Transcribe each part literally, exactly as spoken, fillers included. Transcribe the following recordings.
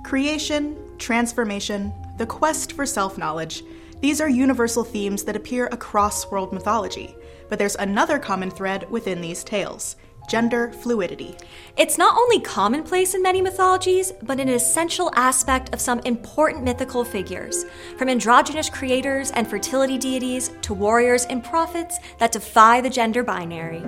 Creation, transformation, the quest for self-knowledge. These are universal themes that appear across world mythology. But there's another common thread within these tales: gender fluidity. It's not only commonplace in many mythologies, but an essential aspect of some important mythical figures, from androgynous creators and fertility deities to warriors and prophets that defy the gender binary.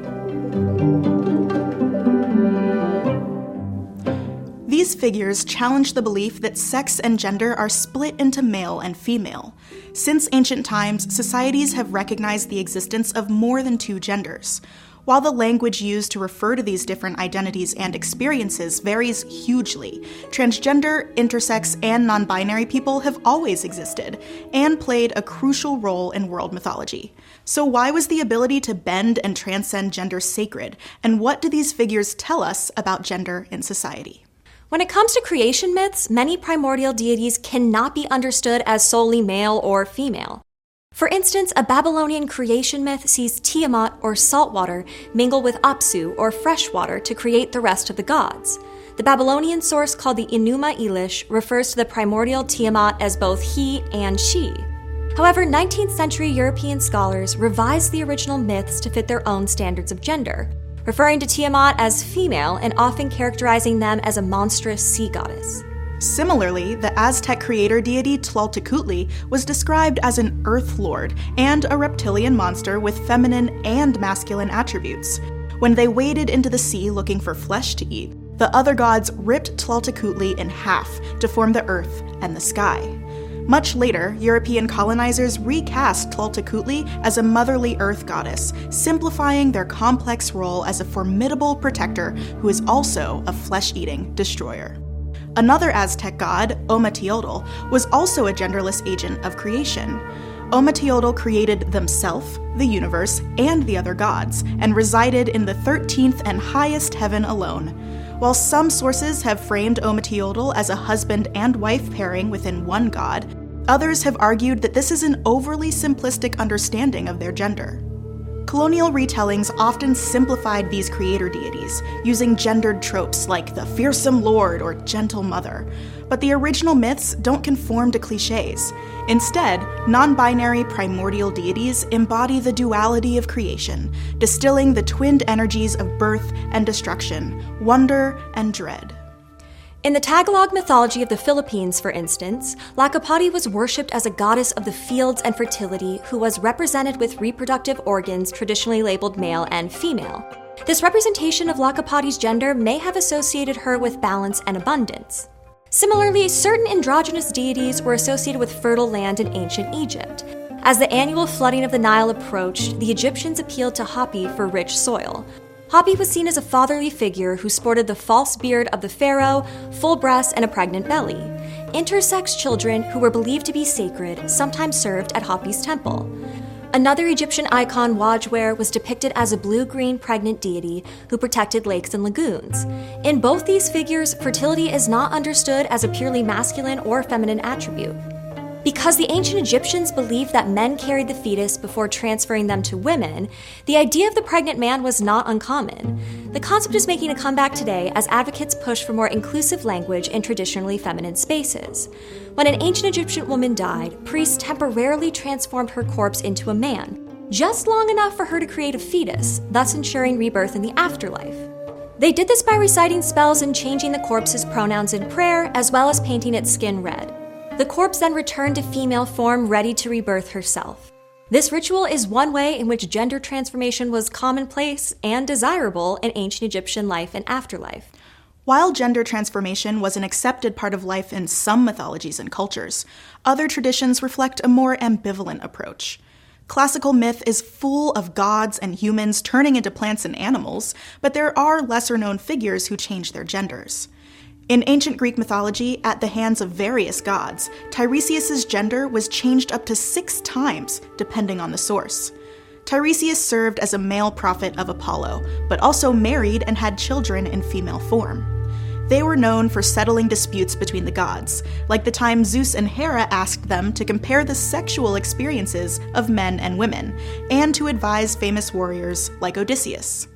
These figures challenge the belief that sex and gender are split into male and female. Since ancient times, societies have recognized the existence of more than two genders. While the language used to refer to these different identities and experiences varies hugely, transgender, intersex, and non-binary people have always existed and played a crucial role in world mythology. So why was the ability to bend and transcend gender sacred, and what do these figures tell us about gender in society? When it comes to creation myths, many primordial deities cannot be understood as solely male or female. For instance, a Babylonian creation myth sees Tiamat, or saltwater, mingle with Apsu, or freshwater, to create the rest of the gods. The Babylonian source called the Enuma Elish refers to the primordial Tiamat as both he and she. However, nineteenth century European scholars revised the original myths to fit their own standards of gender, referring to Tiamat as female and often characterizing them as a monstrous sea goddess. Similarly, the Aztec creator deity Tlaltecuhtli was described as an earth lord and a reptilian monster with feminine and masculine attributes. When they waded into the sea looking for flesh to eat, the other gods ripped Tlaltecuhtli in half to form the earth and the sky. Much later, European colonizers recast Tlaltecuhtli as a motherly earth goddess, simplifying their complex role as a formidable protector who is also a flesh-eating destroyer. Another Aztec god, Ometeotl, was also a genderless agent of creation. Ometeotl created themselves, the universe, and the other gods, and resided in the thirteenth and highest heaven alone. While some sources have framed Ometeotl as a husband and wife pairing within one god, others have argued that this is an overly simplistic understanding of their gender. Colonial retellings often simplified these creator deities, using gendered tropes like the fearsome lord or gentle mother. But the original myths don't conform to cliches. Instead, non-binary primordial deities embody the duality of creation, distilling the twinned energies of birth and destruction, wonder and dread. In the Tagalog mythology of the Philippines, for instance, Lakapati was worshipped as a goddess of the fields and fertility who was represented with reproductive organs traditionally labeled male and female. This representation of Lakapati's gender may have associated her with balance and abundance. Similarly, certain androgynous deities were associated with fertile land in ancient Egypt. As the annual flooding of the Nile approached, the Egyptians appealed to Hapi for rich soil. Hapi was seen as a fatherly figure who sported the false beard of the pharaoh, full breasts, and a pregnant belly. Intersex children, who were believed to be sacred, sometimes served at Hapi's temple. Another Egyptian icon, Wajwer, was depicted as a blue-green pregnant deity who protected lakes and lagoons. In both these figures, fertility is not understood as a purely masculine or feminine attribute. Because the ancient Egyptians believed that men carried the fetus before transferring them to women, the idea of the pregnant man was not uncommon. The concept is making a comeback today as advocates push for more inclusive language in traditionally feminine spaces. When an ancient Egyptian woman died, priests temporarily transformed her corpse into a man, just long enough for her to create a fetus, thus ensuring rebirth in the afterlife. They did this by reciting spells and changing the corpse's pronouns in prayer, as well as painting its skin red. The corpse then returned to female form, ready to rebirth herself. This ritual is one way in which gender transformation was commonplace and desirable in ancient Egyptian life and afterlife. While gender transformation was an accepted part of life in some mythologies and cultures, other traditions reflect a more ambivalent approach. Classical myth is full of gods and humans turning into plants and animals, but there are lesser-known figures who change their genders. In ancient Greek mythology, at the hands of various gods, Tiresias' gender was changed up to six times, depending on the source. Tiresias served as a male prophet of Apollo, but also married and had children in female form. They were known for settling disputes between the gods, like the time Zeus and Hera asked them to compare the sexual experiences of men and women, and to advise famous warriors like Odysseus.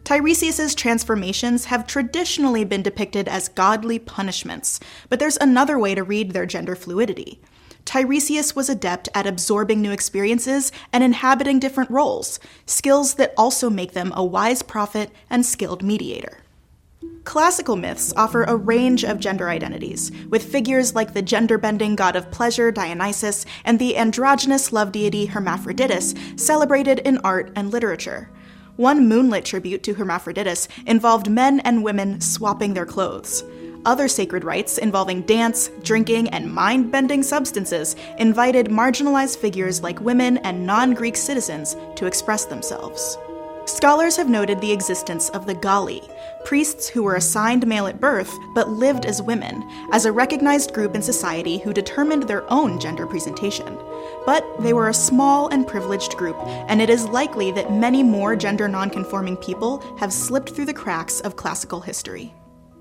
Tiresias's transformations have traditionally been depicted as godly punishments, but there's another way to read their gender fluidity. Tiresias was adept at absorbing new experiences and inhabiting different roles, skills that also make them a wise prophet and skilled mediator. Classical myths offer a range of gender identities, with figures like the gender-bending god of pleasure, Dionysus, and the androgynous love deity Hermaphroditus celebrated in art and literature. One moonlit tribute to Hermaphroditus involved men and women swapping their clothes. Other sacred rites involving dance, drinking, and mind-bending substances invited marginalized figures like women and non-Greek citizens to express themselves. Scholars have noted the existence of the Galli, priests who were assigned male at birth but lived as women, as a recognized group in society who determined their own gender presentation. But they were a small and privileged group, and it is likely that many more gender nonconforming people have slipped through the cracks of classical history.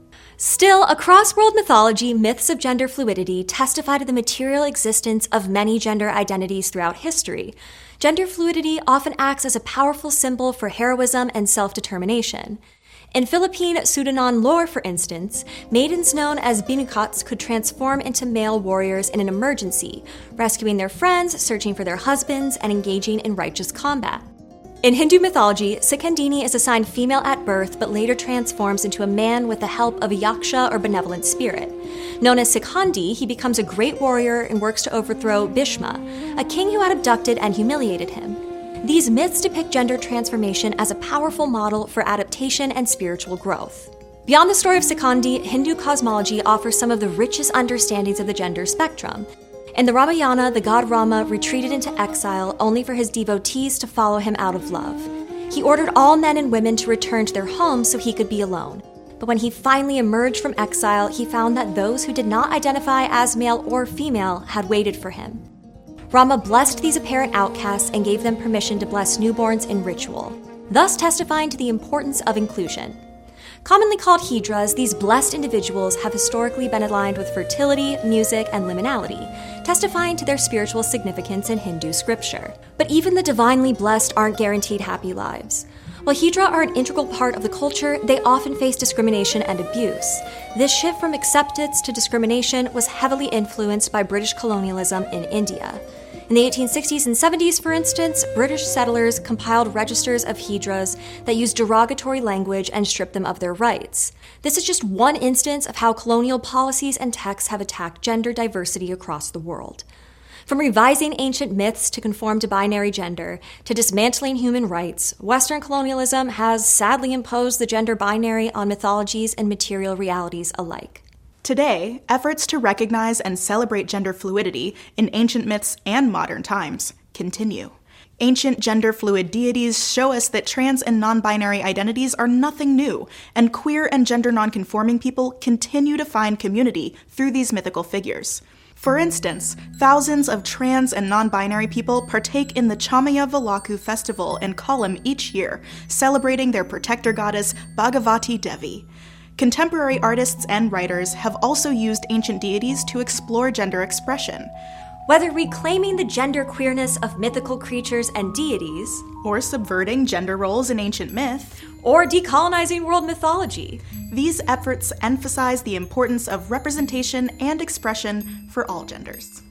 Still, across world mythology, myths of gender fluidity testify to the material existence of many gender identities throughout history. Gender fluidity often acts as a powerful symbol for heroism and self-determination. In Philippine Sudanon lore, for instance, maidens known as binukats could transform into male warriors in an emergency, rescuing their friends, searching for their husbands, and engaging in righteous combat. In Hindu mythology, Sikandini is assigned female at birth but later transforms into a man with the help of a yaksha or benevolent spirit. Known as Sikhandi, he becomes a great warrior and works to overthrow Bhishma, a king who had abducted and humiliated him. These myths depict gender transformation as a powerful model for adaptation and spiritual growth. Beyond the story of Sikhandi, Hindu cosmology offers some of the richest understandings of the gender spectrum. In the Ramayana, the god Rama retreated into exile only for his devotees to follow him out of love. He ordered all men and women to return to their homes so he could be alone. But when he finally emerged from exile, he found that those who did not identify as male or female had waited for him. Rama blessed these apparent outcasts and gave them permission to bless newborns in ritual, thus testifying to the importance of inclusion. Commonly called Hydras, these blessed individuals have historically been aligned with fertility, music, and liminality, testifying to their spiritual significance in Hindu scripture. But even the divinely blessed aren't guaranteed happy lives. While Hydra are an integral part of the culture, they often face discrimination and abuse. This shift from acceptance to discrimination was heavily influenced by British colonialism in India. In the eighteen sixties and seventies, for instance, British settlers compiled registers of Hydras that used derogatory language and stripped them of their rights. This is just one instance of how colonial policies and texts have attacked gender diversity across the world. From revising ancient myths to conform to binary gender, to dismantling human rights, Western colonialism has sadly imposed the gender binary on mythologies and material realities alike. Today, efforts to recognize and celebrate gender fluidity in ancient myths and modern times continue. Ancient gender-fluid deities show us that trans and non-binary identities are nothing new, and queer and gender non-conforming people continue to find community through these mythical figures. For instance, thousands of trans and non-binary people partake in the Chamaya Valaku festival in Kollam each year, celebrating their protector goddess Bhagavati Devi. Contemporary artists and writers have also used ancient deities to explore gender expression. Whether reclaiming the gender queerness of mythical creatures and deities, or subverting gender roles in ancient myth, or decolonizing world mythology, these efforts emphasize the importance of representation and expression for all genders.